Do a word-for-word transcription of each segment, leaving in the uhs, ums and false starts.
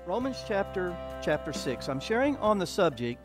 Romans chapter chapter six. I'm sharing on the subject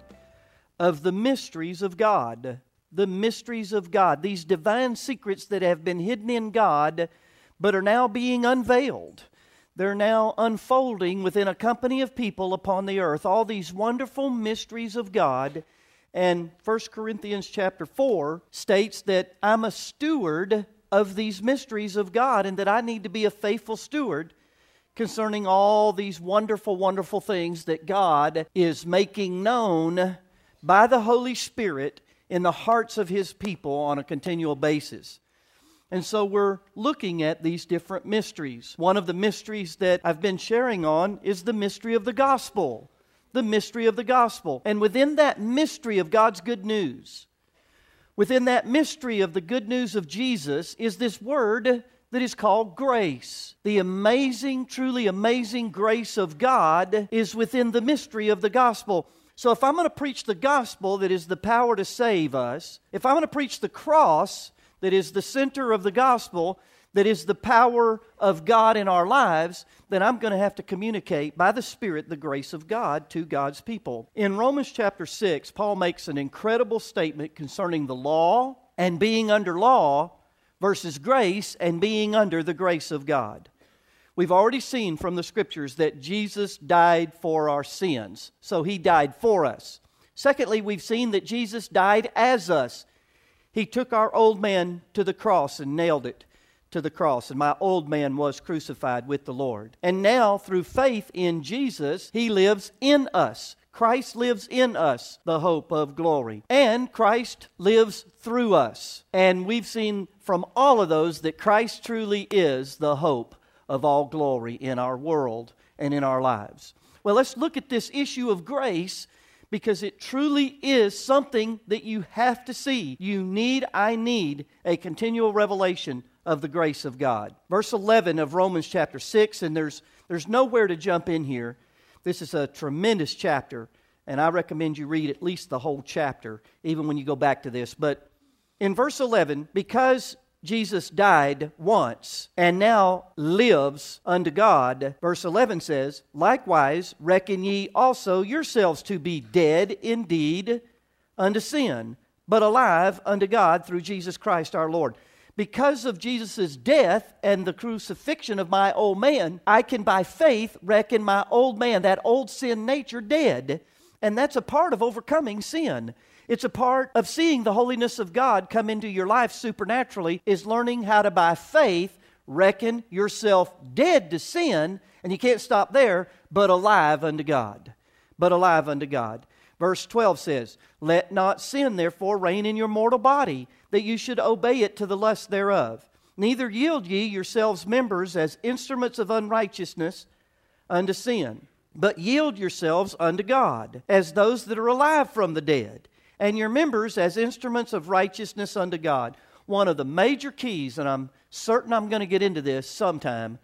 of the mysteries of God. The mysteries of God. These divine secrets that have been hidden in God but are now being unveiled. They're now unfolding within a company of people upon the earth. All these wonderful mysteries of God. And First Corinthians chapter four states that I'm a steward of these mysteries of God and that I need to be a faithful steward concerning all these wonderful, wonderful things that God is making known by the Holy Spirit in the hearts of His people on a continual basis. And so we're looking at these different mysteries. One of the mysteries that I've been sharing on is the mystery of the gospel. The mystery of the gospel. And within that mystery of God's good news, within that mystery of the good news of Jesus is this word that is called grace. The amazing, truly amazing grace of God is within the mystery of the gospel. So if I'm going to preach the gospel that is the power to save us, if I'm going to preach the cross that is the center of the gospel, that is the power of God in our lives, then I'm going to have to communicate by the Spirit the grace of God to God's people. In Romans chapter six, Paul makes an incredible statement concerning the law and being under law versus grace and being under the grace of God. We've already seen from the Scriptures that Jesus died for our sins. So He died for us. Secondly, we've seen that Jesus died as us. He took our old man to the cross and nailed it to the cross. And my old man was crucified with the Lord. And now, through faith in Jesus, He lives in us. Christ lives in us, the hope of glory. And Christ lives through us. And we've seen from all of those that Christ truly is the hope of all glory in our world and in our lives. Well, let's look at this issue of grace because it truly is something that you have to see. You need, I need, a continual revelation of the grace of God. Verse eleven of Romans chapter six, and there's, there's nowhere to jump in here. This is a tremendous chapter, and I recommend you read at least the whole chapter, even when you go back to this. But in verse eleven, because Jesus died once and now lives unto God, verse eleven says, likewise reckon ye also yourselves to be dead indeed unto sin, but alive unto God through Jesus Christ our Lord. Because of Jesus' death and the crucifixion of my old man, I can by faith reckon my old man, that old sin nature, dead. And that's a part of overcoming sin. It's a part of seeing the holiness of God come into your life supernaturally, is learning how to by faith reckon yourself dead to sin, and you can't stop there, but alive unto God. But alive unto God. Verse twelve says, let not sin therefore reign in your mortal body, that you should obey it to the lust thereof. Neither yield ye yourselves members as instruments of unrighteousness unto sin, but yield yourselves unto God, as those that are alive from the dead, and your members as instruments of righteousness unto God. One of the major keys, and I'm certain I'm going to get into this sometime,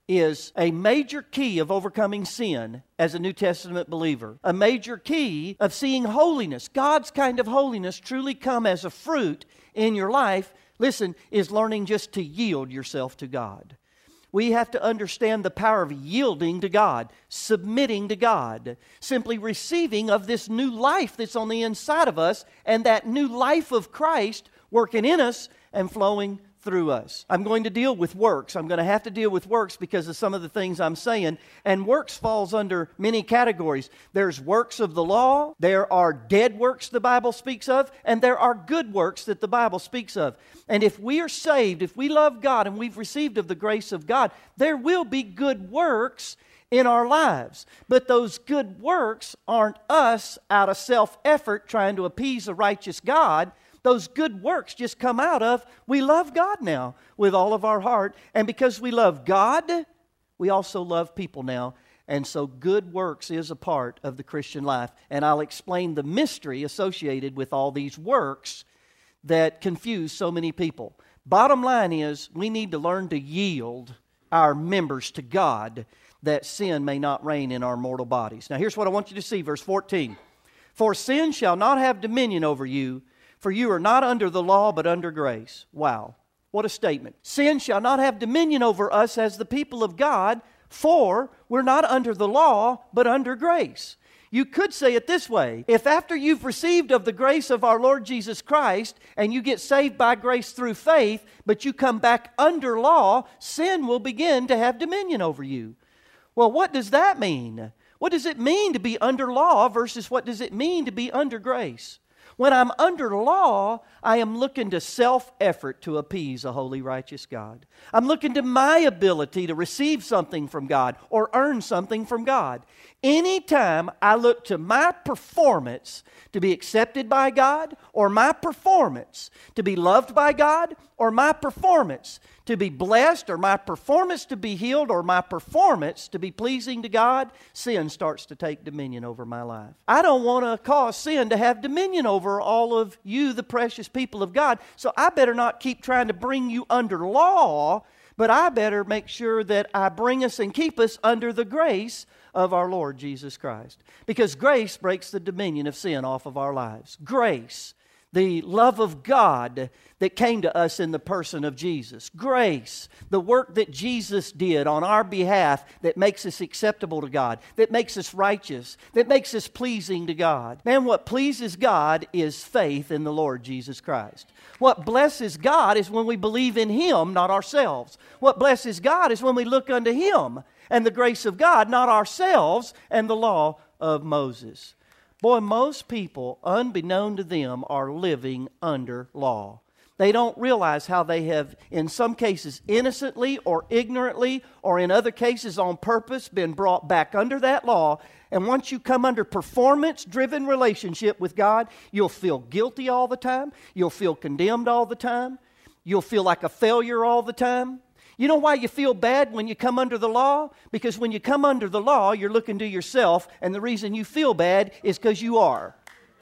is a major key of overcoming sin as a New Testament believer. A major key of seeing holiness, God's kind of holiness, truly come as a fruit in your life, listen, is learning just to yield yourself to God. We have to understand the power of yielding to God, submitting to God, simply receiving of this new life that's on the inside of us, and that new life of Christ working in us and flowing through us. I'm going to deal with works. I'm going to have to deal with works because of some of the things I'm saying. And works falls under many categories. There's works of the law. There are dead works the Bible speaks of. And there are good works that the Bible speaks of. And if we are saved, if we love God and we've received of the grace of God, there will be good works in our lives. But those good works aren't us out of self-effort trying to appease a righteous God. Those good works just come out of, we love God now with all of our heart. And because we love God, we also love people now. And so good works is a part of the Christian life. And I'll explain the mystery associated with all these works that confuse so many people. Bottom line is, we need to learn to yield our members to God, that sin may not reign in our mortal bodies. Now here's what I want you to see, verse fourteen. For sin shall not have dominion over you, for you are not under the law, but under grace. Wow. What a statement. Sin shall not have dominion over us as the people of God, for We're not under the law, but under grace. You could say it this way. If after you've received of the grace of our Lord Jesus Christ and you get saved by grace through faith, but you come back under law, sin will begin to have dominion over you. Well, what does that mean? What does it mean to be under law versus what does it mean to be under grace? When I'm under law, I am looking to self-effort to appease a holy, righteous God. I'm looking to my ability to receive something from God or earn something from God. Anytime I look to my performance to be accepted by God, or my performance to be loved by God, or my performance to be blessed, or my performance to be healed, or my performance to be pleasing to God, sin starts to take dominion over my life. I don't want to cause sin to have dominion over all of you, the precious people of God, so I better not keep trying to bring you under law, but I better make sure that I bring us and keep us under the grace of our Lord Jesus Christ. Because grace breaks the dominion of sin off of our lives. Grace, the love of God that came to us in the person of Jesus. Grace, the work that Jesus did on our behalf that makes us acceptable to God, that makes us righteous, that makes us pleasing to God. Man, what pleases God is faith in the Lord Jesus Christ. What blesses God is when we believe in Him, not ourselves. What blesses God is when we look unto Him and the grace of God, not ourselves and the law of Moses. Boy, most people, unbeknown to them, are living under law. They don't realize how they have, in some cases, innocently or ignorantly, or in other cases on purpose, been brought back under that law. And once you come under performance-driven relationship with God, you'll feel guilty all the time. You'll feel condemned all the time. You'll feel like a failure all the time. You know why you feel bad when you come under the law? Because when you come under the law, you're looking to yourself, and the reason you feel bad is because you are.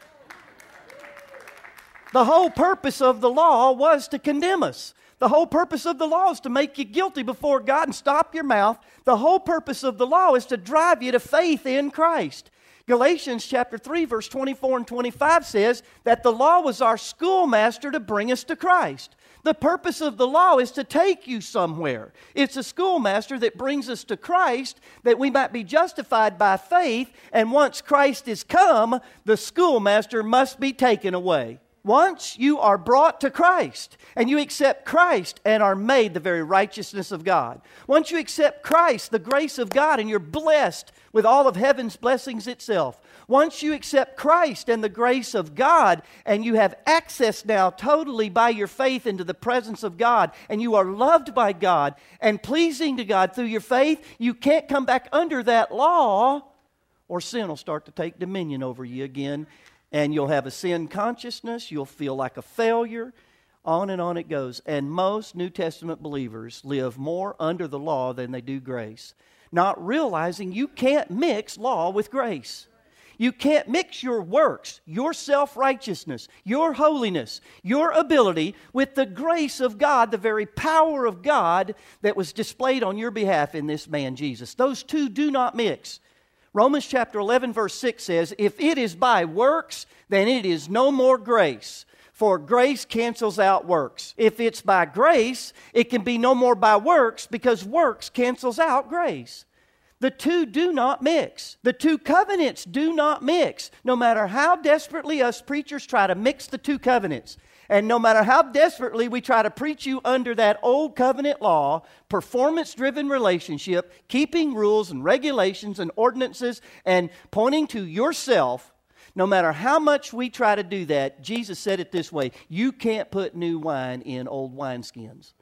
The whole purpose of the law was to condemn us. The whole purpose of the law is to make you guilty before God and stop your mouth. The whole purpose of the law is to drive you to faith in Christ. Galatians chapter three, verse twenty-four and twenty-five says that the law was our schoolmaster to bring us to Christ. The purpose of the law is to take you somewhere. It's a schoolmaster that brings us to Christ that we might be justified by faith, and once Christ is come, the schoolmaster must be taken away. Once you are brought to Christ and you accept Christ and are made the very righteousness of God. Once you accept Christ, the grace of God, and you're blessed with all of heaven's blessings itself. Once you accept Christ and the grace of God and you have access now totally by your faith into the presence of God and you are loved by God and pleasing to God through your faith, you can't come back under that law or sin will start to take dominion over you again. And you'll have a sin consciousness. You'll feel like a failure. On and on it goes. And most New Testament believers live more under the law than they do grace, not realizing you can't mix law with grace. You can't mix your works, your self-righteousness, your holiness, your ability with the grace of God, the very power of God that was displayed on your behalf in this man Jesus. Those two do not mix. Romans chapter eleven verse six says, if it is by works, then it is no more grace. For grace cancels out works. If it's by grace, it can be no more by works because works cancels out grace. The two do not mix. The two covenants do not mix. No matter how desperately us preachers try to mix the two covenants, and no matter how desperately we try to preach you under that old covenant law, performance-driven relationship, keeping rules and regulations and ordinances and pointing to yourself, no matter how much we try to do that, Jesus said it this way, you can't put new wine in old wineskins.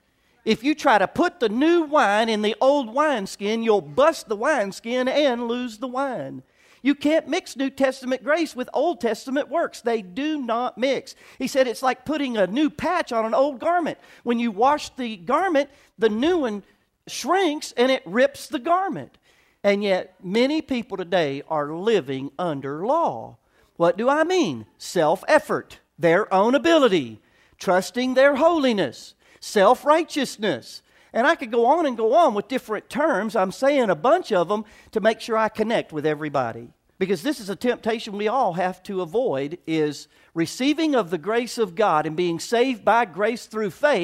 If you try to put the new wine in the old wineskin, you'll bust the wineskin and lose the wine. You can't mix New Testament grace with Old Testament works. They do not mix. He said it's like putting a new patch on an old garment. When you wash the garment, the new one shrinks and it rips the garment. And yet many people today are living under law. What do I mean? Self-effort, their own ability, trusting their holiness, self-righteousness. And I could go on and go on with different terms. I'm saying a bunch of them to make sure I connect with everybody. Because this is a temptation we all have to avoid, is receiving of the grace of God and being saved by grace through faith,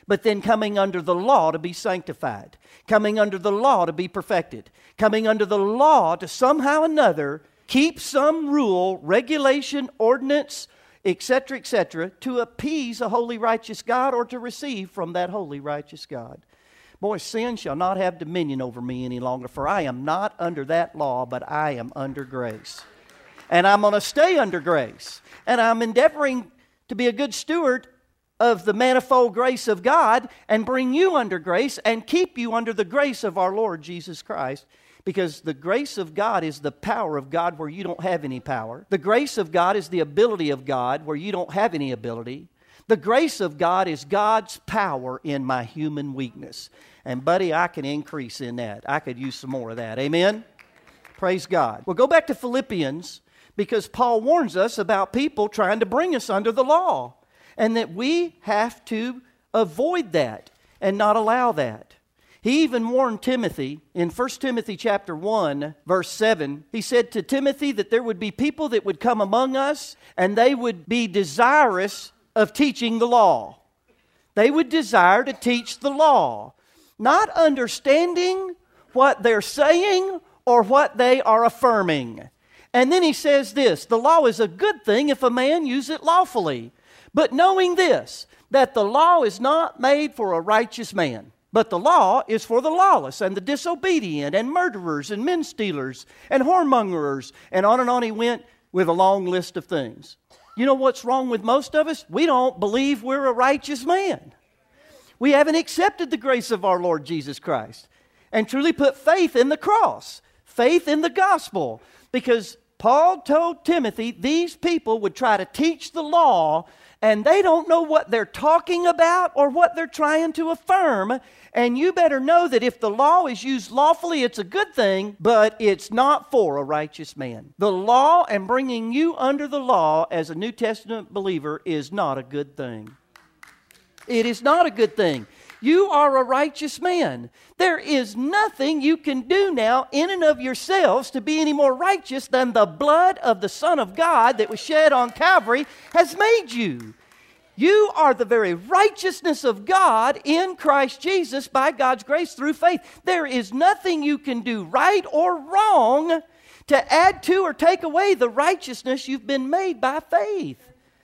but then coming under the law to be sanctified, coming under the law to be perfected, coming under the law to somehow or another keep some rule, regulation, ordinance, et cetera, et cetera, to appease a holy, righteous God or to receive from that holy, righteous God. Boy, sin shall not have dominion over me any longer, for I am not under that law, but I am under grace. And I'm going to stay under grace. And I'm endeavoring to be a good steward of the manifold grace of God and bring you under grace and keep you under the grace of our Lord Jesus Christ. Because the grace of God is the power of God where you don't have any power. The grace of God is the ability of God where you don't have any ability. The grace of God is God's power in my human weakness. And buddy, I can increase in that. I could use some more of that. Amen? Praise God. Well, go back to Philippians, because Paul warns us about people trying to bring us under the law, and that we have to avoid that and not allow that. He even warned Timothy in First Timothy chapter one, verse seven. He said to Timothy that there would be people that would come among us and they would be desirous of teaching the law. They would desire to teach the law, not understanding what they're saying or what they are affirming. And then he says this, the law is a good thing if a man use it lawfully. But knowing this, that the law is not made for a righteous man, but the law is for the lawless and the disobedient and murderers and men stealers and whoremongers. And on and on he went with a long list of things. You know what's wrong with most of us? We don't believe we're a righteous man. We haven't accepted the grace of our Lord Jesus Christ and truly put faith in the cross, faith in the gospel. Because Paul told Timothy these people would try to teach the law and they don't know what they're talking about or what they're trying to affirm. And you better know that if the law is used lawfully, it's a good thing, but it's not for a righteous man. The law and bringing you under the law as a New Testament believer is not a good thing. It is not a good thing. You are a righteous man. There is nothing you can do now in and of yourselves to be any more righteous than the blood of the Son of God that was shed on Calvary has made you. You are the very righteousness of God in Christ Jesus by God's grace through faith. There is nothing you can do right or wrong to add to or take away the righteousness you've been made by faith.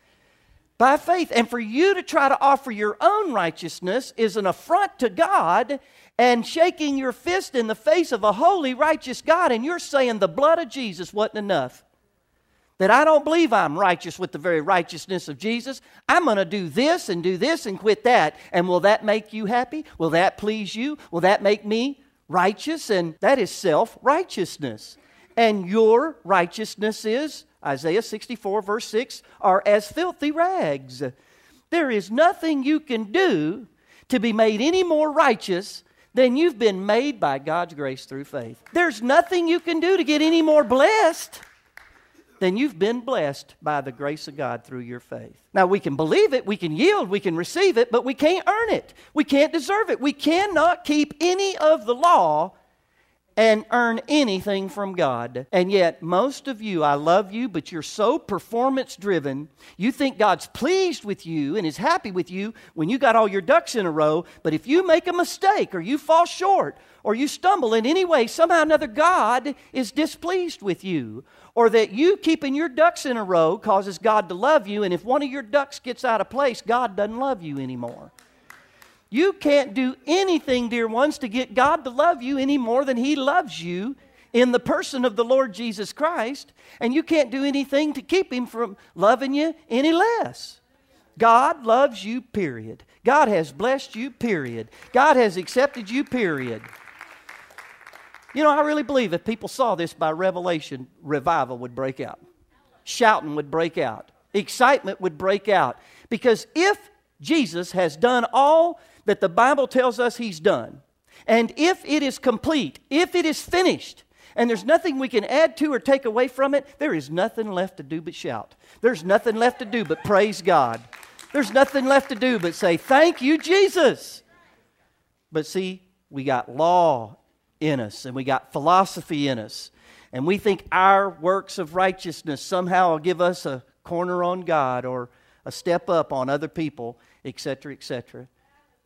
By faith. And for you to try to offer your own righteousness is an affront to God and shaking your fist in the face of a holy, righteous God, and you're saying the blood of Jesus wasn't enough. That I don't believe I'm righteous with the very righteousness of Jesus. I'm going to do this and do this and quit that. And will that make you happy? Will that please you? Will that make me righteous? And that is self-righteousness. And your righteousness is, Isaiah sixty-four verse six, are as filthy rags. There is nothing you can do to be made any more righteous than you've been made by God's grace through faith. There's nothing you can do to get any more blessed than you've been blessed by the grace of God through your faith. Now, we can believe it, we can yield, we can receive it, but we can't earn it. We can't deserve it. We cannot keep any of the law and earn anything from God. And yet, most of you, I love you, but you're so performance-driven. You think God's pleased with you and is happy with you when you got all your ducks in a row. But if you make a mistake or you fall short or you stumble in any way, somehow or another God is displeased with you. Or that you keeping your ducks in a row causes God to love you, and if one of your ducks gets out of place, God doesn't love you anymore. You can't do anything, dear ones, to get God to love you any more than He loves you in the person of the Lord Jesus Christ. And you can't do anything to keep Him from loving you any less. God loves you, period. God has blessed you, period. God has accepted you, period. You know, I really believe if people saw this by revelation, revival would break out. Shouting would break out. Excitement would break out. Because if Jesus has done all that the Bible tells us He's done, and if it is complete, if it is finished, and there's nothing we can add to or take away from it, there is nothing left to do but shout. There's nothing left to do but praise God. There's nothing left to do but say, thank you, Jesus. But see, we got law in us, and we got philosophy in us, and we think our works of righteousness somehow will give us a corner on God or a step up on other people, et cetera, et cetera.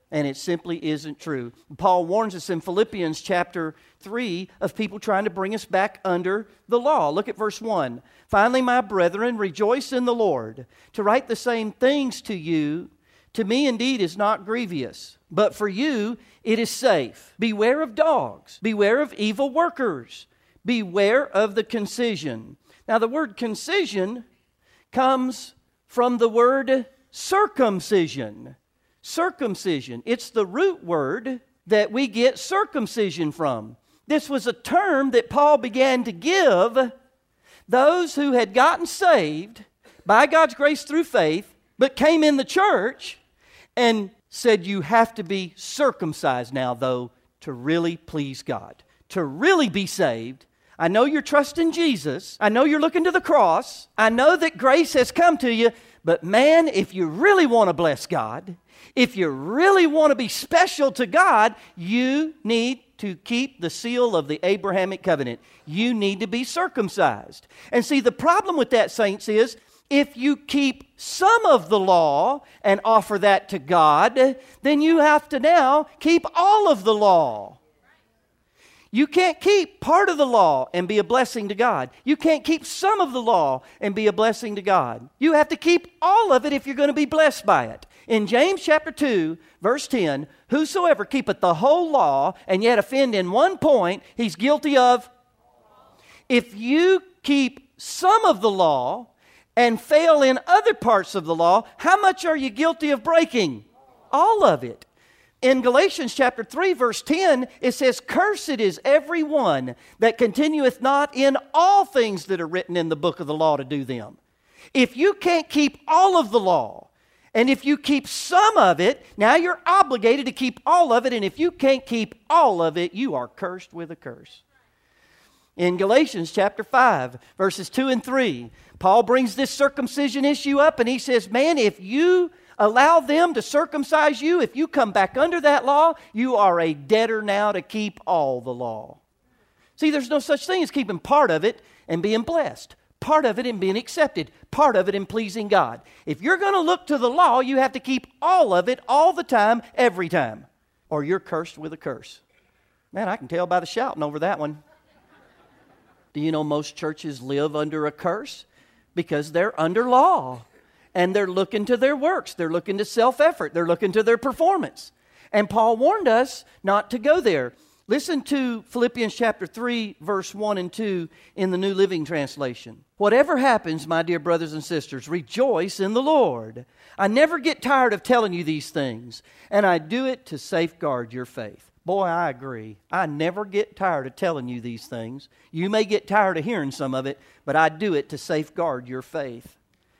And it simply isn't true. Paul warns us in Philippians chapter three of people trying to bring us back under the law. Look at verse one. Finally, my brethren, rejoice in the Lord. To write the same things to you, to me indeed is not grievous, but for you it is safe. Beware of dogs. Beware of evil workers. Beware of the concision. Now the word concision comes from the word circumcision. Circumcision. It's the root word that we get circumcision from. This was a term that Paul began to give those who had gotten saved by God's grace through faith, but came in the church and said, you have to be circumcised now, though, to really please God, to really be saved. I know you're trusting Jesus. I know you're looking to the cross. I know that grace has come to you. But man, if you really want to bless God, if you really want to be special to God, you need to keep the seal of the Abrahamic covenant. You need to be circumcised. And see, the problem with that, saints, is if you keep some of the law and offer that to God, then you have to now keep all of the law. You can't keep part of the law and be a blessing to God. You can't keep some of the law and be a blessing to God. You have to keep all of it if you're going to be blessed by it. In James chapter two, verse ten, whosoever keepeth the whole law and yet offend in one point, he's guilty of. If you keep some of the law and fail in other parts of the law, how much are you guilty of breaking? All of it. In Galatians chapter three, verse ten, it says, cursed is every one that continueth not in all things that are written in the book of the law to do them. If you can't keep all of the law, and if you keep some of it, now you're obligated to keep all of it, and if you can't keep all of it, you are cursed with a curse. In Galatians chapter five, verses two and three, Paul brings this circumcision issue up, and he says, man, if you allow them to circumcise you, if you come back under that law, you are a debtor now to keep all the law. See, there's no such thing as keeping part of it and being blessed, part of it and being accepted, part of it and pleasing God. If you're going to look to the law, you have to keep all of it all the time, every time, or you're cursed with a curse. Man, I can tell by the shouting over that one. Do you know most churches live under a curse? Because they're under law. And they're looking to their works. They're looking to self-effort. They're looking to their performance. And Paul warned us not to go there. Listen to Philippians chapter three, verse one and two in the New Living Translation. Whatever happens, my dear brothers and sisters, rejoice in the Lord. I never get tired of telling you these things, and I do it to safeguard your faith. Boy, I agree. I never get tired of telling you these things. You may get tired of hearing some of it, but I do it to safeguard your faith.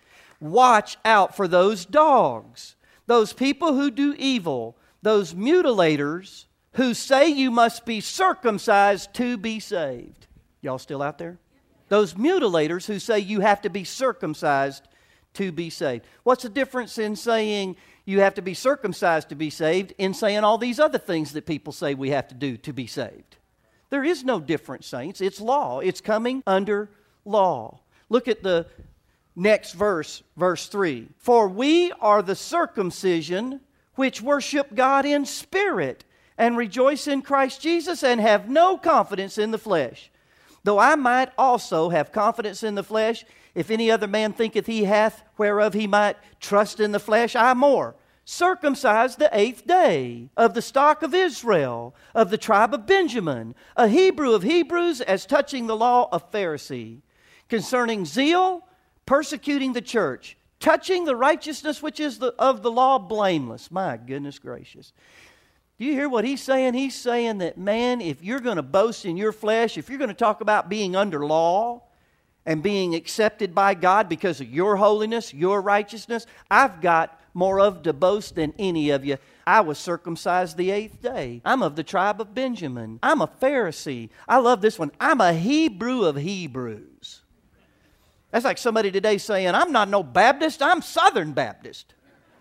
Watch out for those dogs, those people who do evil, those mutilators who say you must be circumcised to be saved. Y'all still out there? Those mutilators who say you have to be circumcised to be saved. What's the difference in saying you have to be circumcised to be saved and saying all these other things that people say we have to do to be saved? There is no difference, saints. It's law. It's coming under law. Look at the next verse, verse three. For we are the circumcision which worship God in spirit and rejoice in Christ Jesus and have no confidence in the flesh. Though I might also have confidence in the flesh, if any other man thinketh he hath whereof he might trust in the flesh, I more. Circumcised the eighth day, of the stock of Israel, of the tribe of Benjamin, a Hebrew of Hebrews, as touching the law, a Pharisee. Concerning zeal, persecuting the church, touching the righteousness which is the, of the law, blameless. My goodness gracious. Do you hear what he's saying? He's saying that, man, if you're going to boast in your flesh, if you're going to talk about being under law and being accepted by God because of your holiness, your righteousness, I've got more of to boast than any of you. I was circumcised the eighth day. I'm of the tribe of Benjamin. I'm a Pharisee. I love this one. I'm a Hebrew of Hebrews. That's like somebody today saying, I'm not no Baptist, I'm Southern Baptist.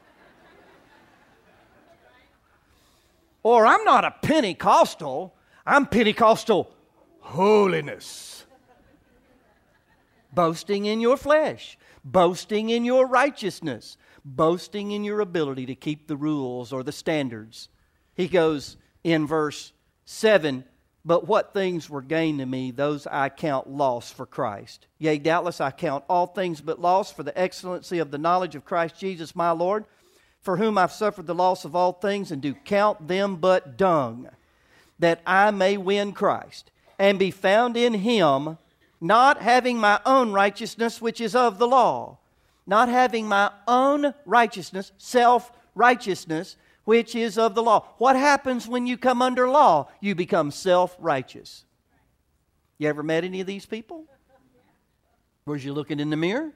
Or I'm not a Pentecostal, I'm Pentecostal holiness. Boasting in your flesh, boasting in your righteousness, boasting in your ability to keep the rules or the standards. He goes in verse seven, but what things were gain to me, those I count loss for Christ. Yea, doubtless I count all things but loss for the excellency of the knowledge of Christ Jesus my Lord, for whom I've suffered the loss of all things, and do count them but dung, that I may win Christ, and be found in Him, not having my own righteousness which is of the law, not having my own righteousness, self-righteousness, which is of the law. What happens when you come under law? You become self-righteous. You ever met any of these people? Was you looking in the mirror?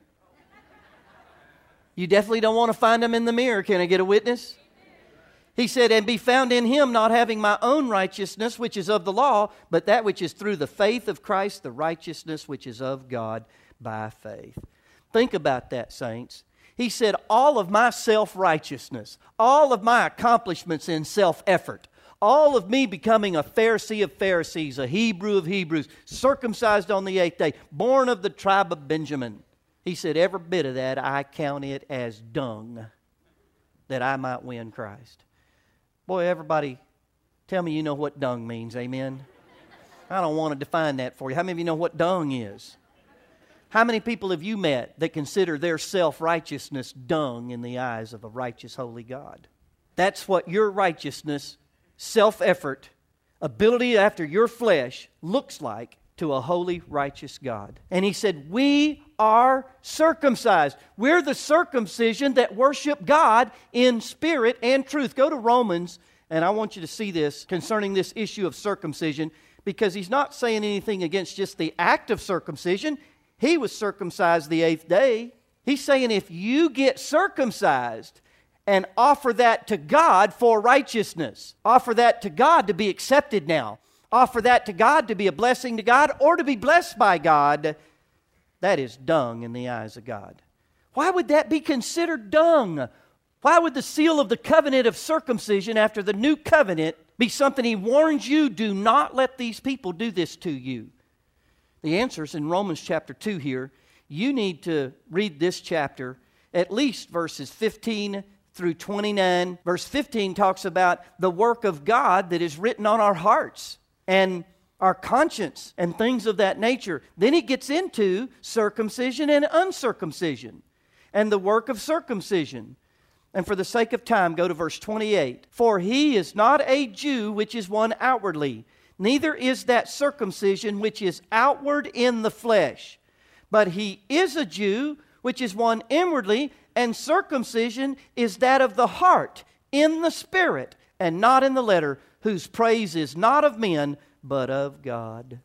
You definitely don't want to find them in the mirror. Can I get a witness? He said, and be found in Him, not having my own righteousness, which is of the law, but that which is through the faith of Christ, the righteousness which is of God by faith. Think about that, saints. He said, all of my self-righteousness, all of my accomplishments in self-effort, all of me becoming a Pharisee of Pharisees, a Hebrew of Hebrews, circumcised on the eighth day, born of the tribe of Benjamin. He said, every bit of that, I count it as dung, that I might win Christ. Boy, everybody, tell me you know what dung means, amen? I don't want to define that for you. How many of you know what dung is? How many people have you met that consider their self-righteousness dung in the eyes of a righteous, holy God? That's what your righteousness, self-effort, ability after your flesh looks like to a holy, righteous God. And he said, we are circumcised. We're the circumcision that worship God in spirit and truth. Go to Romans, and I want you to see this concerning this issue of circumcision, because he's not saying anything against just the act of circumcision. He was circumcised the eighth day. He's saying if you get circumcised and offer that to God for righteousness, offer that to God to be accepted now, offer that to God to be a blessing to God or to be blessed by God, that is dung in the eyes of God. Why would that be considered dung? Why would the seal of the covenant of circumcision after the new covenant be something He warns you, do not let these people do this to you? The answer is in Romans chapter two here. You need to read this chapter, at least verses fifteen through twenty-nine. Verse fifteen talks about the work of God that is written on our hearts and our conscience and things of that nature. Then he gets into circumcision and uncircumcision and the work of circumcision. And for the sake of time, go to verse twenty-eight. For he is not a Jew which is one outwardly, neither is that circumcision which is outward in the flesh. But he is a Jew which is one inwardly, and circumcision is that of the heart, in the spirit, and not in the letter, whose praise is not of men, but of God.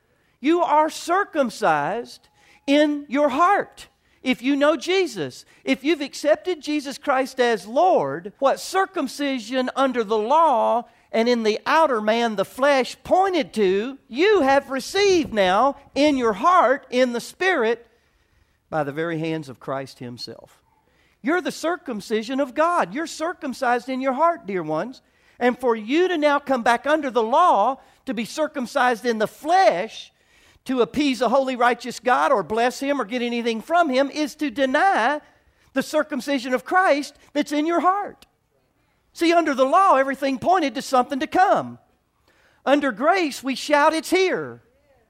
You are circumcised in your heart. If you know Jesus, if you've accepted Jesus Christ as Lord, what circumcision under the law and in the outer man, the flesh, pointed to, you have received now in your heart, in the Spirit, by the very hands of Christ Himself. You're the circumcision of God. You're circumcised in your heart, dear ones. And for you to now come back under the law, to be circumcised in the flesh, to appease a holy, righteous God or bless Him or get anything from Him, is to deny the circumcision of Christ that's in your heart. See, under the law, everything pointed to something to come. Under grace, we shout, it's here.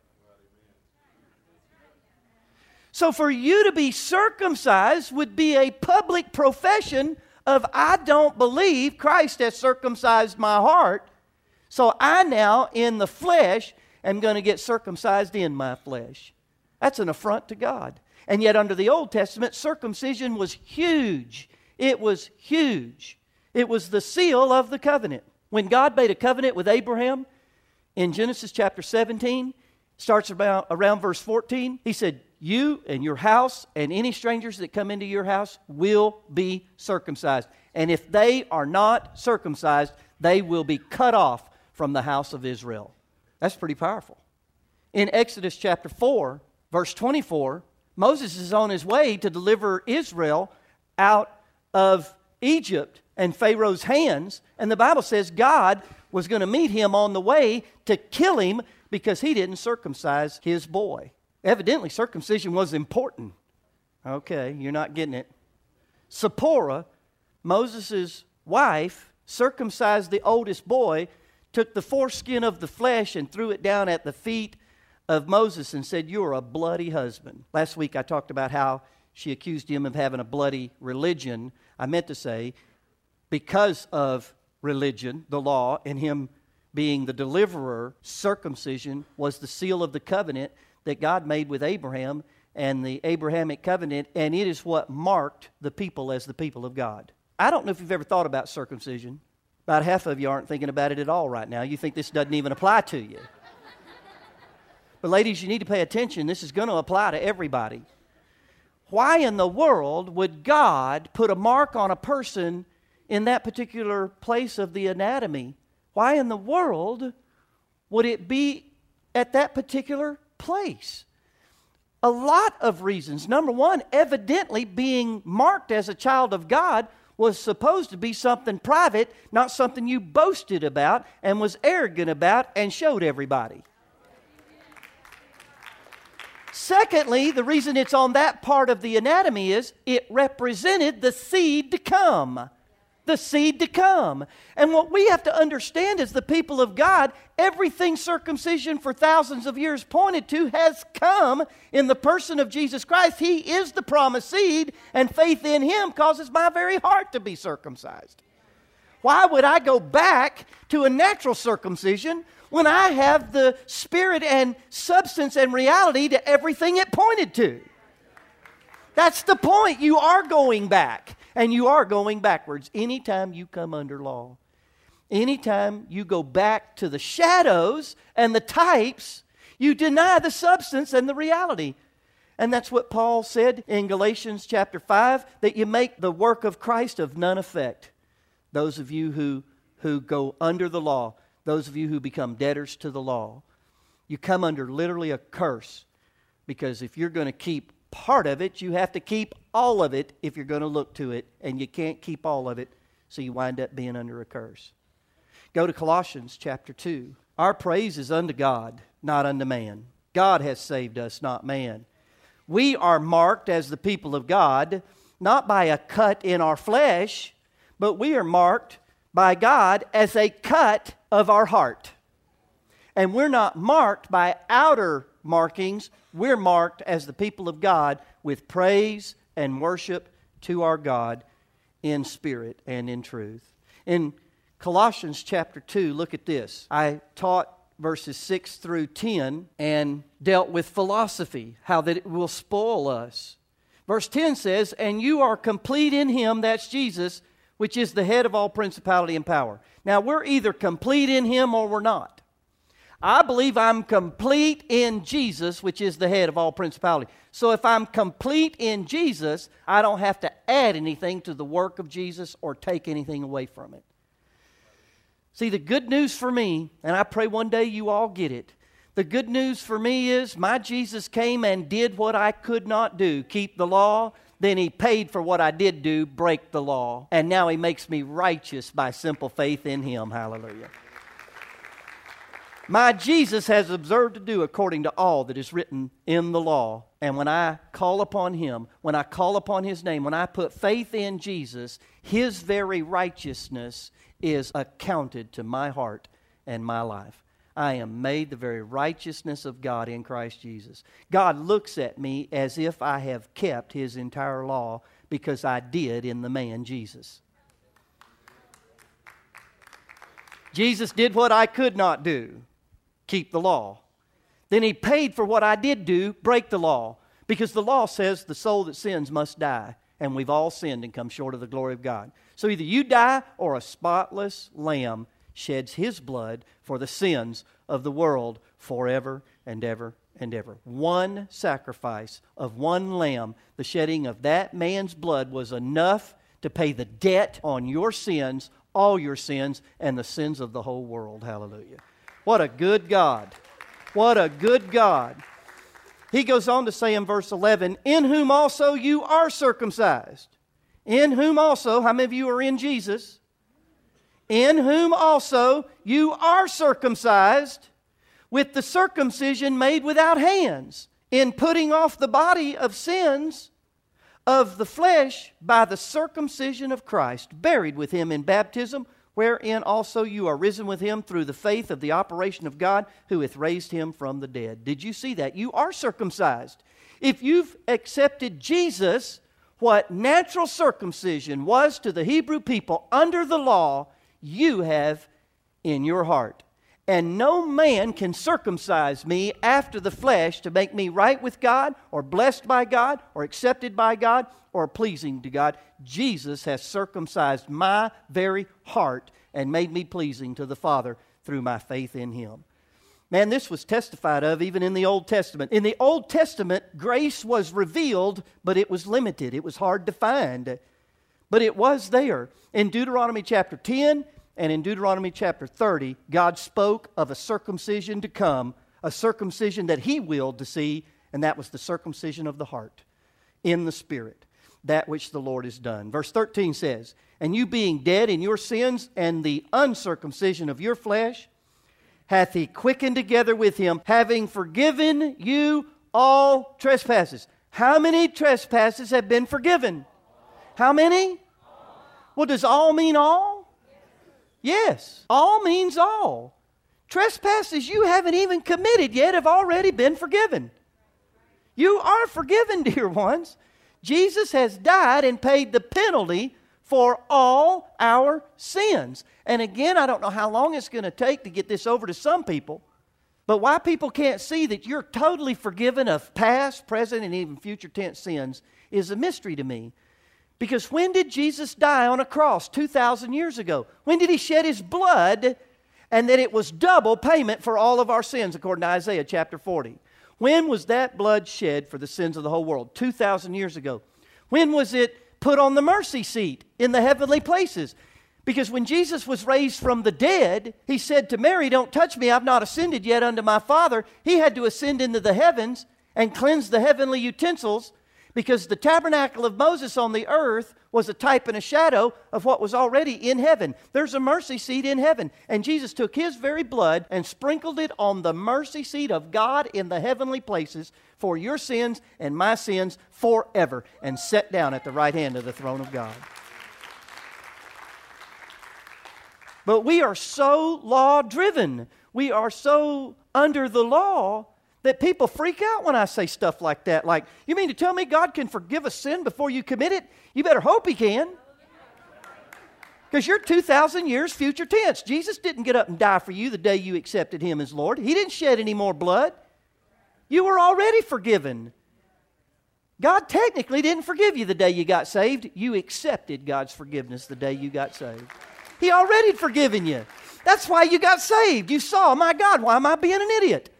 So for you to be circumcised would be a public profession of, I don't believe Christ has circumcised my heart, so I now, in the flesh, am going to get circumcised in my flesh. That's an affront to God. And yet under the Old Testament, circumcision was huge. It was huge. It was the seal of the covenant. When God made a covenant with Abraham in Genesis chapter seventeen, starts about around verse fourteen, He said, you and your house and any strangers that come into your house will be circumcised. And if they are not circumcised, they will be cut off from the house of Israel. That's pretty powerful. In Exodus chapter four, verse twenty-four, Moses is on his way to deliver Israel out of Egypt and Pharaoh's hands. And the Bible says God was going to meet him on the way to kill him because he didn't circumcise his boy. Evidently, circumcision was important. Okay, you're not getting it. Zipporah, Moses' wife, circumcised the oldest boy, took the foreskin of the flesh and threw it down at the feet of Moses and said, "You're a bloody husband." Last week I talked about how she accused him of having a bloody religion. I meant to say, because of religion, the law, and him being the deliverer, circumcision was the seal of the covenant that God made with Abraham and the Abrahamic covenant, and it is what marked the people as the people of God. I don't know if you've ever thought about circumcision. About half of you aren't thinking about it at all right now. You think this doesn't even apply to you. But ladies, you need to pay attention. This is going to apply to everybody. Why in the world would God put a mark on a person in that particular place of the anatomy? Why in the world would it be at that particular place? A lot of reasons. Number one, evidently being marked as a child of God was supposed to be something private, not something you boasted about and was arrogant about and showed everybody. Secondly, the reason it's on that part of the anatomy is it represented the seed to come. The seed to come. And what we have to understand as the people of God, everything circumcision for thousands of years pointed to has come in the person of Jesus Christ. He is the promised seed, and faith in Him causes my very heart to be circumcised. Why would I go back to a natural circumcision when I have the spirit and substance and reality to everything it pointed to? That's the point. You are going back, and you are going backwards anytime you come under law. Anytime you go back to the shadows and the types, you deny the substance and the reality. And that's what Paul said in Galatians chapter five, that you make the work of Christ of none effect. Those of you who, who go under the law, those of you who become debtors to the law, you come under literally a curse, because if you're going to keep part of it, you have to keep all of it if you're going to look to it, and you can't keep all of it, so you wind up being under a curse. Go to Colossians chapter two. Our praise is unto God, not unto man. God has saved us, not man. We are marked as the people of God, not by a cut in our flesh, but we are marked by God as a cut of our heart. And we're not marked by outer markings. We're marked as the people of God with praise and worship to our God in spirit and in truth. In Colossians chapter two, look at this. I taught verses six through ten and dealt with philosophy, how that it will spoil us. Verse ten says, "And you are complete in Him," that's Jesus, "which is the head of all principality and power." Now, we're either complete in Him or we're not. I believe I'm complete in Jesus, which is the head of all principality. So if I'm complete in Jesus, I don't have to add anything to the work of Jesus or take anything away from it. See, the good news for me, and I pray one day you all get it, the good news for me is my Jesus came and did what I could not do, keep the law. Then He paid for what I did do, break the law. And now He makes me righteous by simple faith in Him. Hallelujah. My Jesus has observed to do according to all that is written in the law. And when I call upon Him, when I call upon His name, when I put faith in Jesus, His very righteousness is accounted to my heart and my life. I am made the very righteousness of God in Christ Jesus. God looks at me as if I have kept His entire law, because I did in the man Jesus. Jesus did what I could not do, keep the law. Then He paid for what I did do, break the law. Because the law says the soul that sins must die. And we've all sinned and come short of the glory of God. So either you die, or a spotless lamb sheds His blood for the sins of the world forever and ever and ever. One sacrifice of one lamb, the shedding of that man's blood, was enough to pay the debt on your sins, all your sins, and the sins of the whole world. Hallelujah. What a good God. What a good God. He goes on to say in verse eleven, "In whom also you are circumcised." In whom also, how many of you are in Jesus? In whom also you are circumcised with the circumcision made without hands, in putting off the body of sins of the flesh by the circumcision of Christ, buried with him in baptism, wherein also you are risen with him through the faith of the operation of God, who hath raised him from the dead. Did you see that? You are circumcised. If you've accepted Jesus, what natural circumcision was to the Hebrew people under the law, you have in your heart. And no man can circumcise me after the flesh to make me right with God, or blessed by God, or accepted by God, or pleasing to God. Jesus has circumcised my very heart and made me pleasing to the Father through my faith in him. Man, this was testified of even in the Old Testament. In the Old Testament, grace was revealed, but it was limited. It was hard to find. But it was there. In Deuteronomy chapter ten and in Deuteronomy chapter thirty, God spoke of a circumcision to come, a circumcision that he willed to see, and that was the circumcision of the heart in the Spirit, that which the Lord has done. Verse thirteen says, "And you being dead in your sins and the uncircumcision of your flesh, hath he quickened together with him, having forgiven you all trespasses." How many trespasses have been forgiven? How many? Well, does all mean all? Yes, all means all. Trespasses you haven't even committed yet have already been forgiven. You are forgiven, dear ones. Jesus has died and paid the penalty for all our sins. And again, I don't know how long it's going to take to get this over to some people, but why people can't see that you're totally forgiven of past, present, and even future tense sins is a mystery to me. Because when did Jesus die on a cross two thousand years ago? When did he shed his blood, and that it was double payment for all of our sins, according to Isaiah chapter forty? When was that blood shed for the sins of the whole world? two thousand years ago. When was it put on the mercy seat in the heavenly places? Because when Jesus was raised from the dead, he said to Mary, "Don't touch me, I've not ascended yet unto my Father." He had to ascend into the heavens and cleanse the heavenly utensils, because the tabernacle of Moses on the earth was a type and a shadow of what was already in heaven. There's a mercy seat in heaven. And Jesus took his very blood and sprinkled it on the mercy seat of God in the heavenly places for your sins and my sins forever, and sat down at the right hand of the throne of God. But we are so law-driven. We are so under the law that people freak out when I say stuff like that. Like, you mean to tell me God can forgive a sin before you commit it? You better hope he can. Because you're two thousand years future tense. Jesus didn't get up and die for you the day you accepted him as Lord. He didn't shed any more blood. You were already forgiven. God technically didn't forgive you the day you got saved. You accepted God's forgiveness the day you got saved. He already had forgiven you. That's why you got saved. You saw, my God, why am I being an idiot?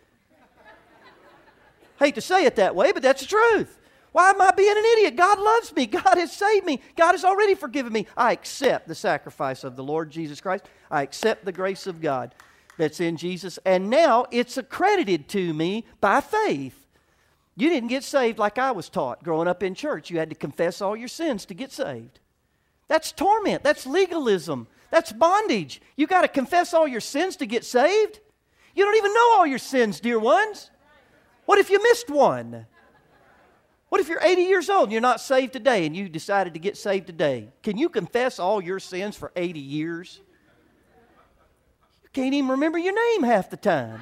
Hate to say it that way, but that's the truth. Why am I being an idiot? God loves me. God has saved me. God has already forgiven me. I accept the sacrifice of the Lord Jesus Christ. I accept the grace of God that's in Jesus. And now it's accredited to me by faith. You didn't get saved like I was taught growing up in church. You had to confess all your sins to get saved. That's torment. That's legalism. That's bondage. You got to confess all your sins to get saved? You don't even know all your sins, dear ones. What if you missed one? What if you're eighty years old and you're not saved today and you decided to get saved today? Can you confess all your sins for eighty years? You can't even remember your name half the time.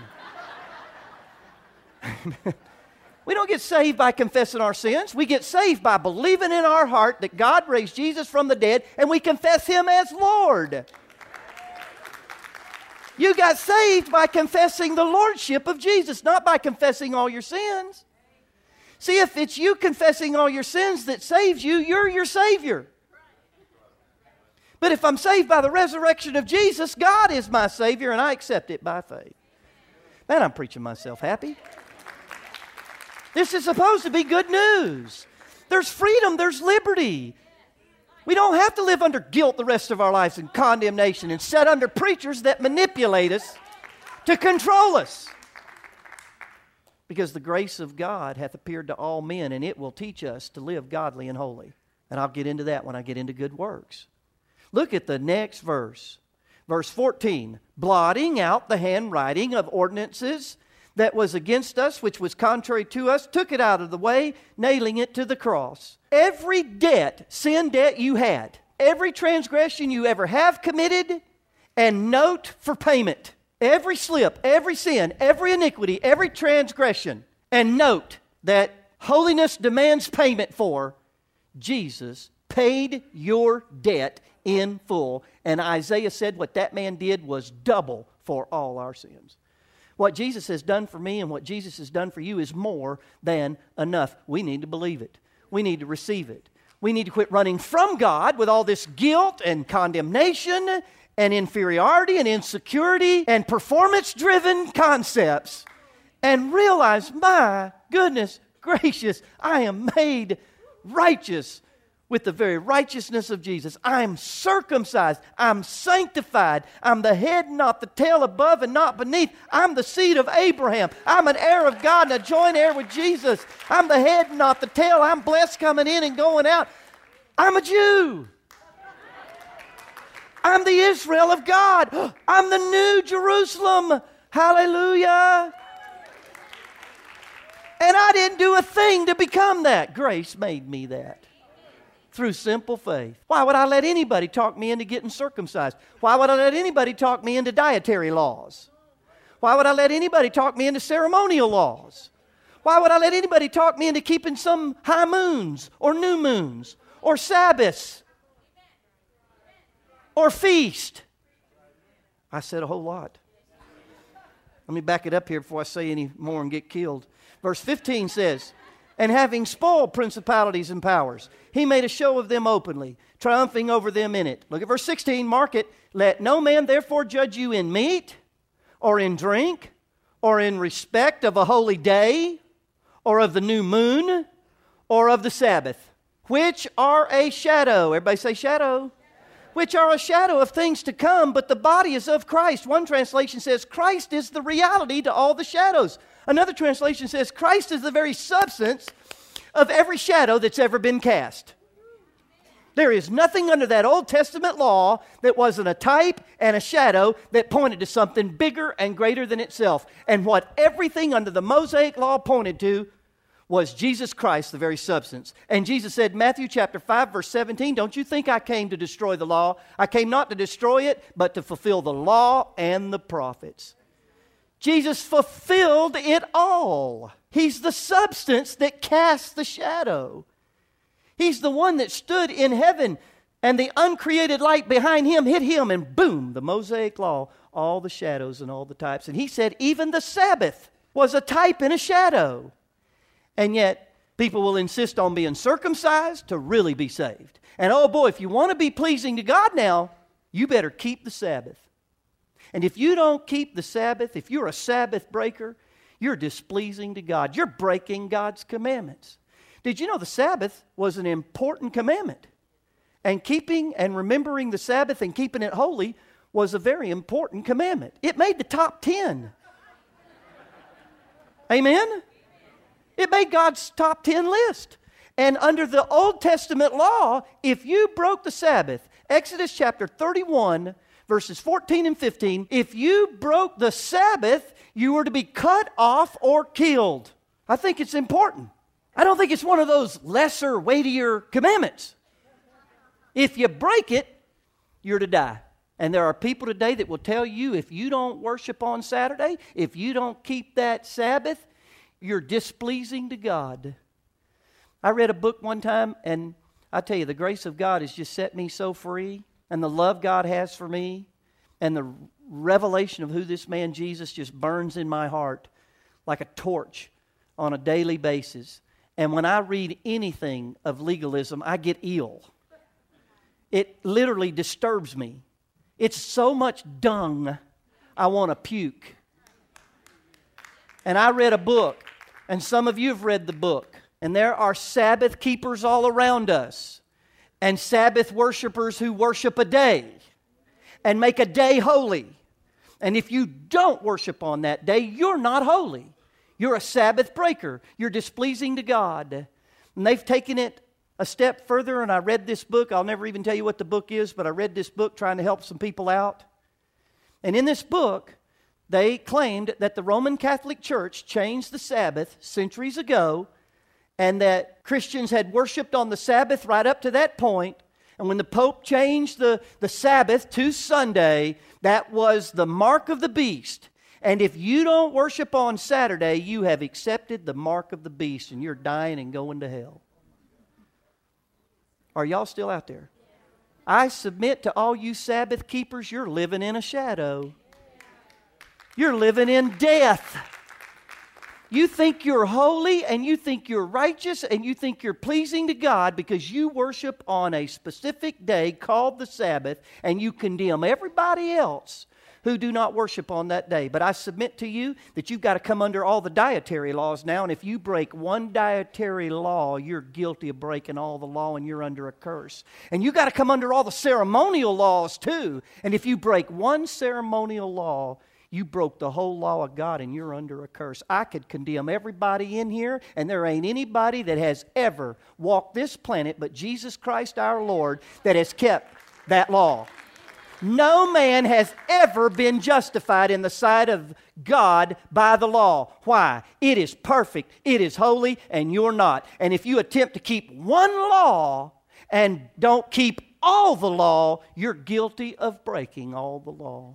We don't get saved by confessing our sins. We get saved by believing in our heart that God raised Jesus from the dead, and we confess him as Lord. You got saved by confessing the lordship of Jesus, not by confessing all your sins. See, if it's you confessing all your sins that saves you, you're your Savior. But if I'm saved by the resurrection of Jesus, God is my Savior, and I accept it by faith. Man, I'm preaching myself happy. This is supposed to be good news. There's freedom, there's liberty. We don't have to live under guilt the rest of our lives and condemnation and set under preachers that manipulate us to control us. Because the grace of God hath appeared to all men, and it will teach us to live godly and holy. And I'll get into that when I get into good works. Look at the next verse. Verse fourteen. Blotting out the handwriting of ordinances that was against us, which was contrary to us, took it out of the way, nailing it to the cross. Every debt, sin debt you had, every transgression you ever have committed, and note for payment. Every slip, every sin, every iniquity, every transgression, and note that holiness demands payment for, Jesus paid your debt in full. And Isaiah said what that man did was double for all our sins. What Jesus has done for me and what Jesus has done for you is more than enough. We need to believe it. We need to receive it. We need to quit running from God with all this guilt and condemnation and inferiority and insecurity and performance-driven concepts and realize, my goodness gracious, I am made righteous with the very righteousness of Jesus. I'm circumcised. I'm sanctified. I'm the head, not the tail, above and not beneath. I'm the seed of Abraham. I'm an heir of God and a joint heir with Jesus. I'm the head, not the tail. I'm blessed coming in and going out. I'm a Jew. I'm the Israel of God. I'm the new Jerusalem. Hallelujah. And I didn't do a thing to become that. Grace made me that. Through simple faith. Why would I let anybody talk me into getting circumcised? Why would I let anybody talk me into dietary laws? Why would I let anybody talk me into ceremonial laws? Why would I let anybody talk me into keeping some high moons or new moons or Sabbaths or feast? I said a whole lot. Let me back it up here before I say any more and get killed. Verse fifteen says, and having spoiled principalities and powers, he made a show of them openly, triumphing over them in it. Look at verse sixteen, mark it. Let no man therefore judge you in meat, or in drink, or in respect of a holy day, or of the new moon, or of the Sabbath, which are a shadow. Everybody say shadow. Which are a shadow of things to come, but the body is of Christ. One translation says Christ is the reality to all the shadows. Another translation says Christ is the very substance of every shadow that's ever been cast. There is nothing under that Old Testament law that wasn't a type and a shadow that pointed to something bigger and greater than itself. And what everything under the Mosaic law pointed to was Jesus Christ, the very substance. And Jesus said, Matthew chapter five, verse seventeen, don't you think I came to destroy the law? I came not to destroy it, but to fulfill the law and the prophets. Jesus fulfilled it all. He's the substance that casts the shadow. He's the one that stood in heaven, and the uncreated light behind him hit him, and boom, the Mosaic law, all the shadows and all the types. And he said even the Sabbath was a type and a shadow. And yet, people will insist on being circumcised to really be saved. And oh boy, if you want to be pleasing to God now, you better keep the Sabbath. And if you don't keep the Sabbath, if you're a Sabbath breaker, you're displeasing to God. You're breaking God's commandments. Did you know the Sabbath was an important commandment? And keeping and remembering the Sabbath and keeping it holy was a very important commandment. It made the top ten. Amen? It made God's top ten list. And under the Old Testament law, if you broke the Sabbath, Exodus chapter thirty-one, verses fourteen and fifteen, if you broke the Sabbath, you were to be cut off or killed. I think it's important. I don't think it's one of those lesser, weightier commandments. If you break it, you're to die. And there are people today that will tell you if you don't worship on Saturday, if you don't keep that Sabbath, you're displeasing to God. I read a book one time, and I tell you, the grace of God has just set me so free, and the love God has for me, and the revelation of who this man Jesus just burns in my heart like a torch on a daily basis. And when I read anything of legalism, I get ill. It literally disturbs me. It's so much dung, I want to puke. And I read a book, and some of you have read the book, and there are Sabbath keepers all around us, and Sabbath worshipers who worship a day and make a day holy. And if you don't worship on that day, you're not holy. You're a Sabbath breaker. You're displeasing to God. And they've taken it a step further, and I read this book. I'll never even tell you what the book is, but I read this book trying to help some people out. And in this book, They claimed that the Roman Catholic Church changed the Sabbath centuries ago, and that Christians had worshiped on the Sabbath right up to that point. And when the Pope changed the, the Sabbath to Sunday, that was the mark of the beast. And if you don't worship on Saturday, you have accepted the mark of the beast, and you're dying and going to hell. Are y'all still out there? I submit to all you Sabbath keepers, you're living in a shadow. You're living in death. You think you're holy, and you think you're righteous, and you think you're pleasing to God because you worship on a specific day called the Sabbath, and you condemn everybody else who do not worship on that day. But I submit to you that you've got to come under all the dietary laws now, and if you break one dietary law, you're guilty of breaking all the law, and you're under a curse. And you've got to come under all the ceremonial laws too, and if you break one ceremonial law, you broke the whole law of God, and you're under a curse. I could condemn everybody in here, and there ain't anybody that has ever walked this planet but Jesus Christ our Lord that has kept that law. No man has ever been justified in the sight of God by the law. Why? It is perfect, it is holy, and you're not. And if you attempt to keep one law and don't keep all the law, you're guilty of breaking all the law.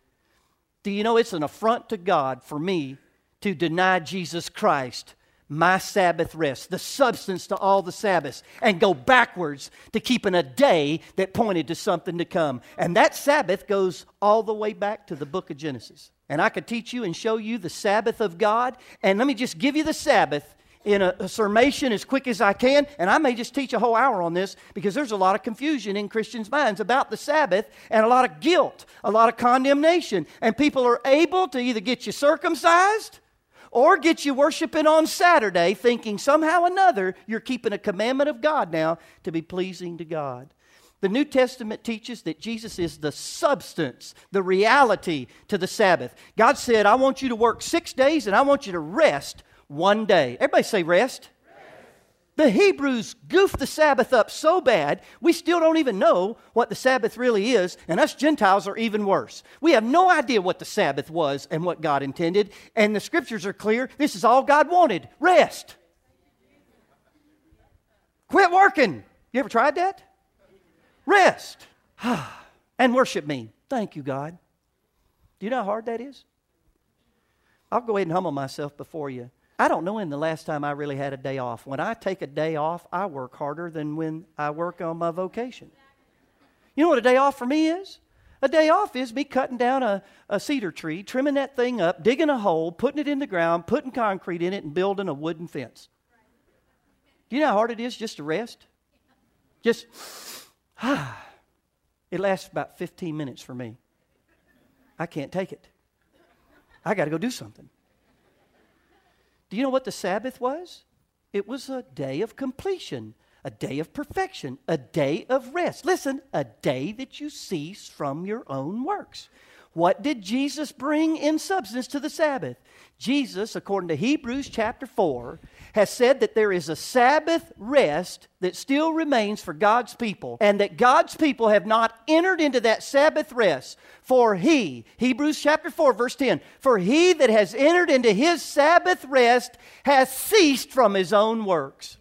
Do you know it's an affront to God for me to deny Jesus Christ my Sabbath rest, the substance to all the Sabbaths, and go backwards to keeping a day that pointed to something to come? And that Sabbath goes all the way back to the book of Genesis. And I could teach you and show you the Sabbath of God. And let me just give you the Sabbath in a, a sermon as quick as I can, and I may just teach a whole hour on this because there's a lot of confusion in Christians' minds about the Sabbath, and a lot of guilt, a lot of condemnation, and people are able to either get you circumcised or get you worshiping on Saturday thinking somehow or another you're keeping a commandment of God now to be pleasing to God. The New Testament teaches that Jesus is the substance, the reality to the Sabbath. God said, I want you to work six days and I want you to rest one day. Everybody say rest. The Hebrews goofed the Sabbath up so bad, we still don't even know what the Sabbath really is, and us Gentiles are even worse. We have no idea what the Sabbath was and what God intended, and the Scriptures are clear. This is all God wanted, rest. Quit working. You ever tried that? Rest. And worship me. Thank you, God. Do you know how hard that is? I'll go ahead and humble myself before you. I don't know when the last time I really had a day off. When I take a day off, I work harder than when I work on my vocation. You know what a day off for me is? A day off is me cutting down a, a cedar tree, trimming that thing up, digging a hole, putting it in the ground, putting concrete in it, and building a wooden fence. Do you know how hard it is just to rest? Just, ah. It lasts about fifteen minutes for me. I can't take it. I got to go do something. Do you know what the Sabbath was? It was a day of completion, a day of perfection, a day of rest. Listen, a day that you cease from your own works. What did Jesus bring in substance to the Sabbath? Jesus, according to Hebrews chapter four, has said that there is a Sabbath rest that still remains for God's people, and that God's people have not entered into that Sabbath rest. For he, Hebrews chapter four, verse ten, for he that has entered into his Sabbath rest has ceased from his own works.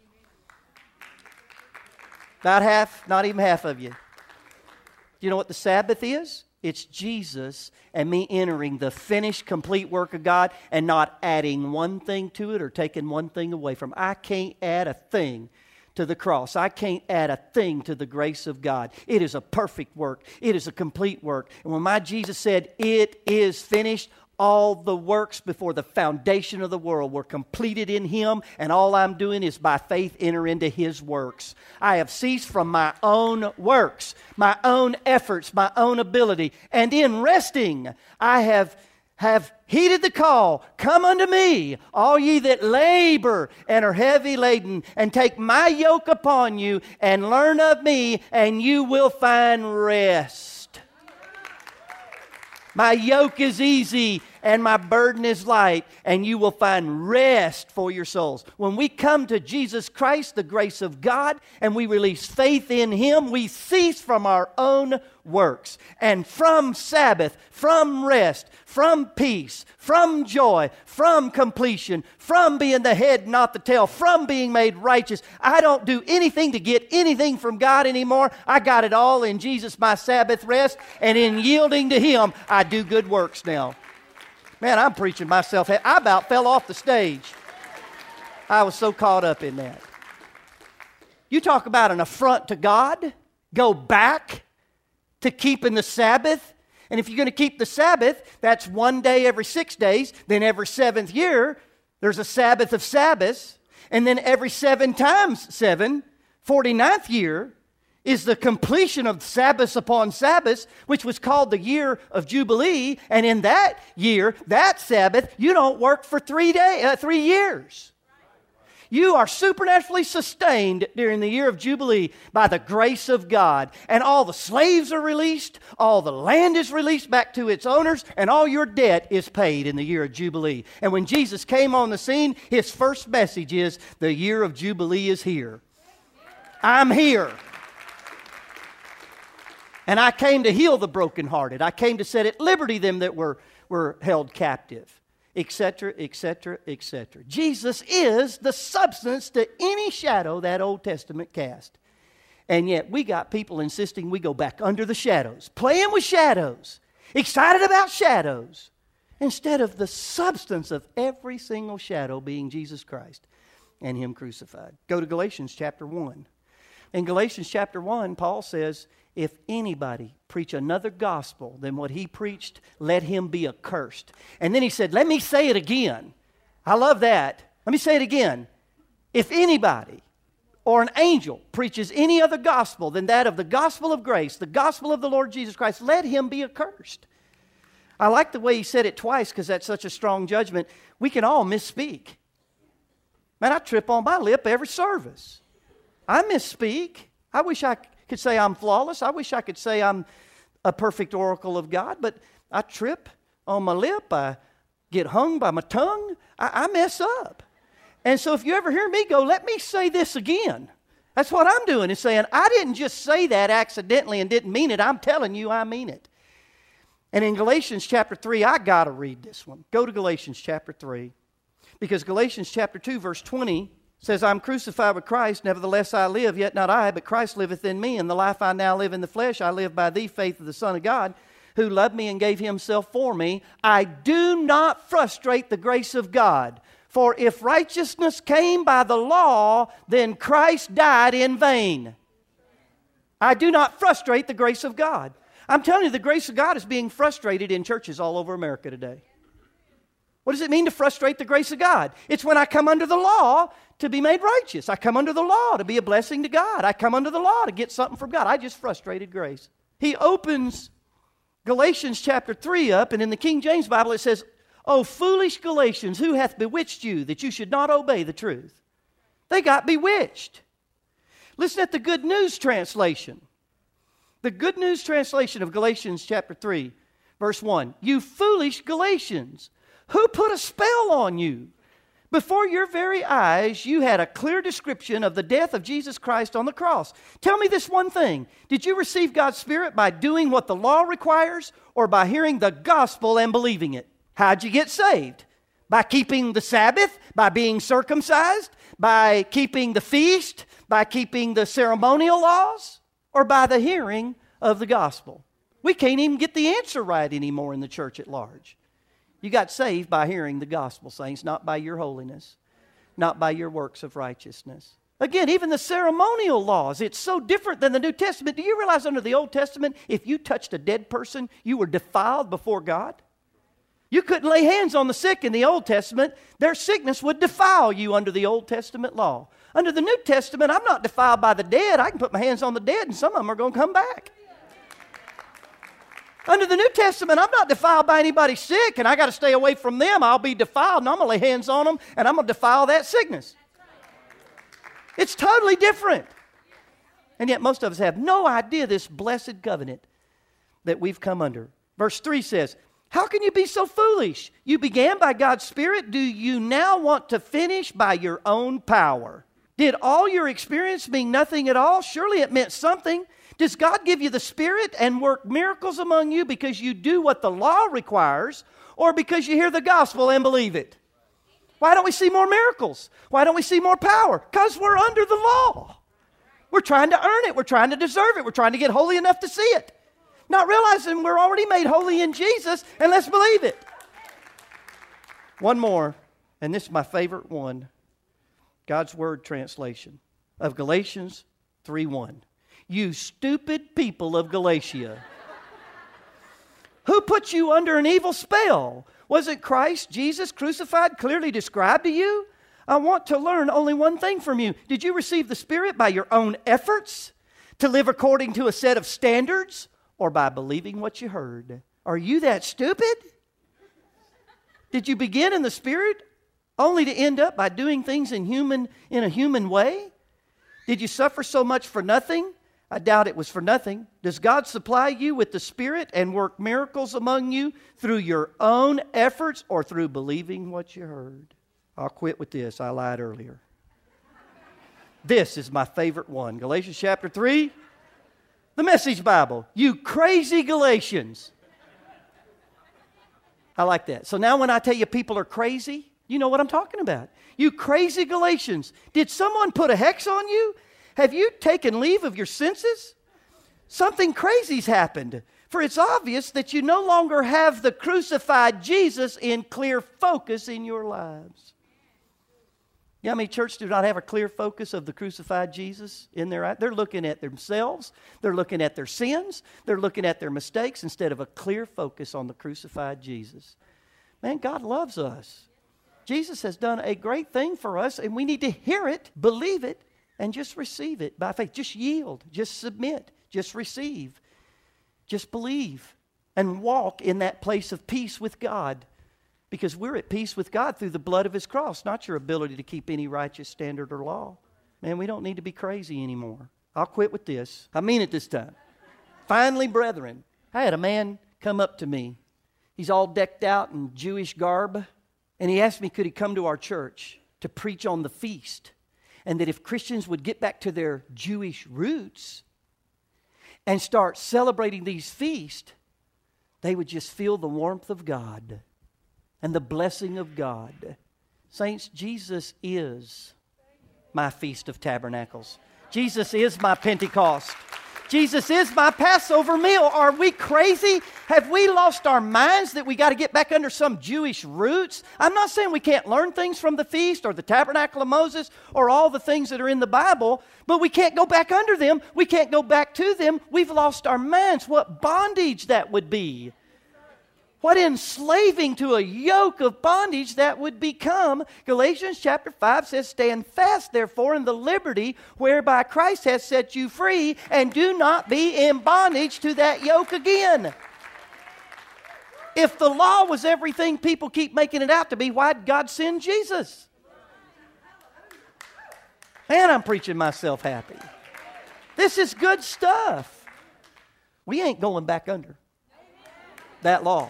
About half, not even half of you. Do you know what the Sabbath is? It's Jesus and me entering the finished, complete work of God and not adding one thing to it or taking one thing away from it. I can't add a thing to the cross. I can't add a thing to the grace of God. It is a perfect work. It is a complete work. And when my Jesus said, it is finished, all the works before the foundation of the world were completed in Him, and all I'm doing is by faith enter into His works. I have ceased from my own works, my own efforts, my own ability, and in resting I have have heeded the call, come unto me, all ye that labor and are heavy laden, and take my yoke upon you, and learn of me, and you will find rest. My yoke is easy and my burden is light, and you will find rest for your souls. When we come to Jesus Christ, the grace of God, and we release faith in Him, we cease from our own works. And from Sabbath, from rest, from peace, from joy, from completion, from being the head, not the tail, from being made righteous, I don't do anything to get anything from God anymore. I got it all in Jesus, my Sabbath rest, and in yielding to Him, I do good works now. Man, I'm preaching myself. I about fell off the stage. I was so caught up in that. You talk about an affront to God. Go back to keeping the Sabbath. And if you're going to keep the Sabbath, that's one day every six days. Then every seventh year, there's a Sabbath of Sabbaths. And then every seven times seven, forty-ninth year, is the completion of Sabbaths upon Sabbaths, which was called the year of Jubilee. And in that year, that Sabbath, you don't work for three day, uh, three years. You are supernaturally sustained during the year of Jubilee by the grace of God. And all the slaves are released, all the land is released back to its owners, and all your debt is paid in the year of Jubilee. And when Jesus came on the scene, His first message is, the year of Jubilee is here. I'm here. And I came to heal the brokenhearted. I came to set at liberty them that were, were held captive. Etc., etc., et cetera. Jesus is the substance to any shadow that Old Testament cast. And yet we got people insisting we go back under the shadows, playing with shadows, excited about shadows, instead of the substance of every single shadow being Jesus Christ and Him crucified. Go to Galatians chapter one. In Galatians chapter one, Paul says, if anybody preach another gospel than what he preached, let him be accursed. And then he said, let me say it again. I love that. Let me say it again. If anybody or an angel preaches any other gospel than that of the gospel of grace, the gospel of the Lord Jesus Christ, let him be accursed. I like the way he said it twice because that's such a strong judgment. We can all misspeak. Man, I trip on my lip every service. I misspeak. I wish I could say I'm flawless. I wish I could say I'm a perfect oracle of God, but I trip on my lip. I get hung by my tongue. I, I mess up. And so if you ever hear me go, let me say this again. That's what I'm doing, is saying, I didn't just say that accidentally and didn't mean it. I'm telling you I mean it. And in Galatians chapter three, I got to read this one. Go to Galatians chapter three. Because Galatians chapter two, verse twenty says, I'm crucified with Christ, nevertheless I live, yet not I, but Christ liveth in me. And the life I now live in the flesh, I live by the faith of the Son of God, who loved me and gave Himself for me. I do not frustrate the grace of God. For if righteousness came by the law, then Christ died in vain. I do not frustrate the grace of God. I'm telling you, the grace of God is being frustrated in churches all over America today. What does it mean to frustrate the grace of God? It's when I come under the law to be made righteous. I come under the law to be a blessing to God. I come under the law to get something from God. I just frustrated grace. He opens Galatians chapter three up, and in the King James Bible it says, O foolish Galatians, who hath bewitched you that you should not obey the truth? They got bewitched. Listen at the Good News translation. The Good News translation of Galatians chapter three, verse one. You foolish Galatians, who put a spell on you? Before your very eyes, you had a clear description of the death of Jesus Christ on the cross. Tell me this one thing. Did you receive God's Spirit by doing what the law requires, or by hearing the gospel and believing it? How'd you get saved? By keeping the Sabbath? By being circumcised? By keeping the feast? By keeping the ceremonial laws? Or by the hearing of the gospel? We can't even get the answer right anymore in the church at large. You got saved by hearing the gospel, saints, not by your holiness, not by your works of righteousness. Again, even the ceremonial laws, it's so different than the New Testament. Do you realize under the Old Testament, if you touched a dead person, you were defiled before God? You couldn't lay hands on the sick in the Old Testament. Their sickness would defile you under the Old Testament law. Under the New Testament, I'm not defiled by the dead. I can put my hands on the dead and some of them are going to come back. Under the New Testament, I'm not defiled by anybody sick, and I got to stay away from them. I'll be defiled, and I'm going to lay hands on them, and I'm going to defile that sickness. It's totally different. And yet most of us have no idea this blessed covenant that we've come under. Verse three says, How can you be so foolish? You began by God's Spirit. Do you now want to finish by your own power? Did all your experience mean nothing at all? Surely it meant something. Does God give you the Spirit and work miracles among you because you do what the law requires, or because you hear the gospel and believe it? Why don't we see more miracles? Why don't we see more power? Because we're under the law. We're trying to earn it. We're trying to deserve it. We're trying to get holy enough to see it. Not realizing we're already made holy in Jesus, and let's believe it. One more, and this is my favorite one. God's Word translation of Galatians three one. You stupid people of Galatia. Who put you under an evil spell? Was it Christ, Jesus, crucified, clearly described to you? I want to learn only one thing from you. Did you receive the Spirit by your own efforts to live according to a set of standards, or by believing what you heard? Are you that stupid? Did you begin in the Spirit only to end up by doing things in human in a human way? Did you suffer so much for nothing? I doubt it was for nothing. Does God supply you with the Spirit and work miracles among you through your own efforts or through believing what you heard? I'll quit with this. I lied earlier. This is my favorite one. Galatians chapter three, the Message Bible. You crazy Galatians. I like that. So now when I tell you people are crazy, you know what I'm talking about. You crazy Galatians. Did someone put a hex on you? Have you taken leave of your senses? Something crazy's happened. For it's obvious that you no longer have the crucified Jesus in clear focus in your lives. You know how many churches do not have a clear focus of the crucified Jesus in their eyes? They're looking at themselves. They're looking at their sins. They're looking at their mistakes instead of a clear focus on the crucified Jesus. Man, God loves us. Jesus has done a great thing for us, and we need to hear it, believe it, and just receive it by faith. Just yield. Just submit. Just receive. Just believe. And walk in that place of peace with God. Because we're at peace with God through the blood of His cross, not your ability to keep any righteous standard or law. Man, we don't need to be crazy anymore. I'll quit with this. I mean it this time. Finally, brethren, I had a man come up to me. He's all decked out in Jewish garb. And he asked me, could he come to our church to preach on the feast? And that if Christians would get back to their Jewish roots and start celebrating these feasts, they would just feel the warmth of God and the blessing of God. Saints, Jesus is my Feast of Tabernacles. Jesus is my Pentecost. Jesus is my Passover meal. Are we crazy? Have we lost our minds that we got to get back under some Jewish roots? I'm not saying we can't learn things from the feast or the tabernacle of Moses or all the things that are in the Bible, but we can't go back under them. We can't go back to them. We've lost our minds. What bondage that would be. What enslaving to a yoke of bondage that would become. Galatians chapter five says, stand fast therefore in the liberty whereby Christ has set you free, and do not be in bondage to that yoke again. If the law was everything people keep making it out to be, why did God send Jesus? Man, I'm preaching myself happy. This is good stuff. We ain't going back under that law.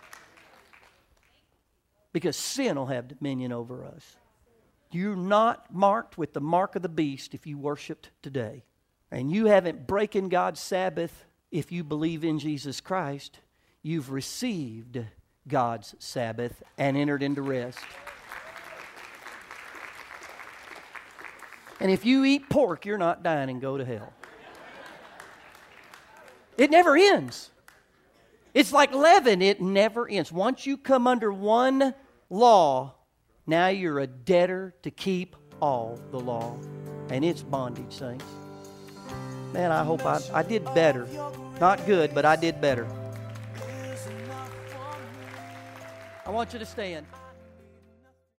Because sin will have dominion over us. You're not marked with the mark of the beast if you worshiped today. And you haven't broken God's Sabbath if you believe in Jesus Christ. You've received God's Sabbath and entered into rest. And if you eat pork, you're not dying and go to hell. It never ends. It's like leaven. It never ends. Once you come under one law, now you're a debtor to keep all the law. And it's bondage, saints. Man, I hope I, I did better. Not good, but I did better. I want you to stand.